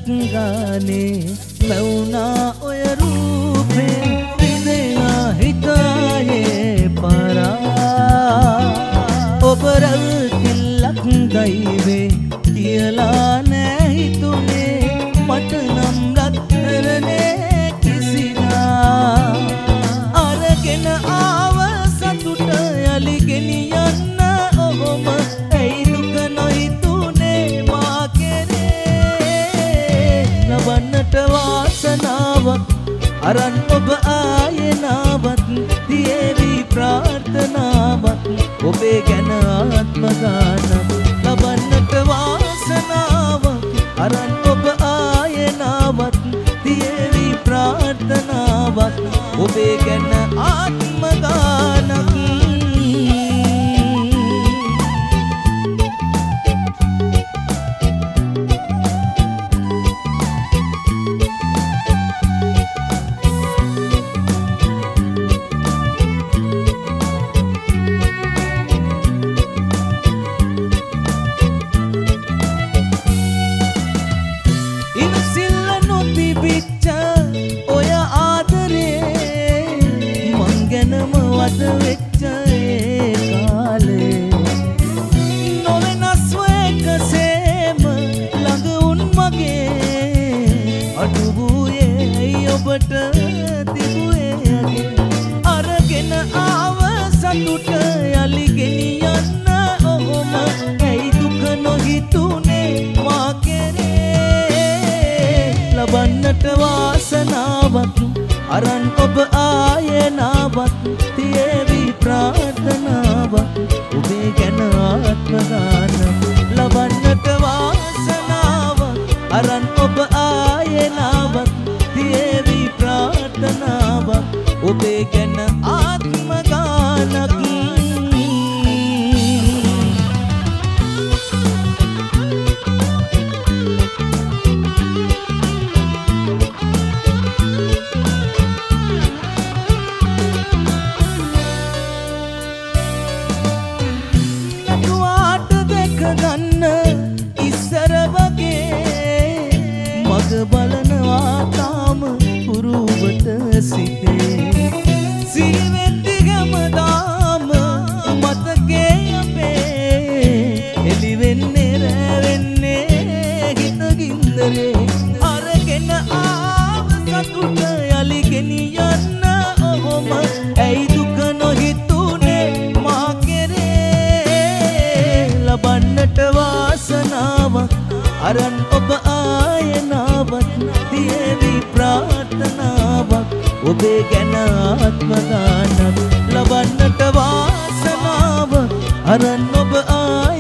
ගානේ මැවුනා ඔය රූපේ විදෙනා හිතායේ පරා ඔබ රැල්කිල්ලක් දෛවේ කියලා නෑ හිතුනේ මට නම් රත්තරනේ කිසිනා අරගෙන ආව සතුට යලි ගෙනියන්න ඔහොම ඇයි දුක නොහිතුනේ මා කෙරේ ලබන්නට වාසනාවක් අරන් ඔබ ආයෙනාවත් තියේවි ප්‍රාර්ථනාවක් ඔබේ ගැන ආත්ම ගානක් ලබන්නට වාසනාවක් අරන් ඔබ ආයෙනාවත් තියේවි ප්‍රාර්ථනාවක් ඔබේ ගැන ආත්ම ගානක් වද වෙච්ච ඒ කාලේ නොවෙනස්ව එකසේම ළඟ උන් මගේ අඩුවුයේ ඔබට තිබුවේ අරගෙන ආව සතුට යලි ගෙනියන්න ඔහොම ඇයි දුක නොහිතුනේ මා කෙරේ ලබන්නට වාසනාවක් අරන් ඔබ ආයෙනාවත් තියේවි ප්‍රාර්ථනාවක් ඔබේ ගැන ආත්ම ගානක් ලබන්නට වාසනාවක් අරන් ඔබ ආයෙනාවත් තියේවි ප්‍රාර්ථනාවක් ඔබේ ගැන ආත්ම ගානක් ගන්න ඉස්සර වගේ මග බලනවා තාම පුරුවට සිටේ සිරිවෙද්දි ගමදාම මතකේ අපේ එළිවෙන්නේ රැවෙන්නේ හිතගින්දරේ අරගෙන ආව සතුට යලි ගෙනියන්න ඔහොම ඇයි දුක නොහිතුනේ මා ලබන්නට වාසනාවක් අරන් ඔබ ආයෙනාවත් තියේවි ප්‍රාර්ථනාවක් ඔබේ ගැන ආත්ම ගානක් ලබන්නට වාසනාවක් අරන් ඔබ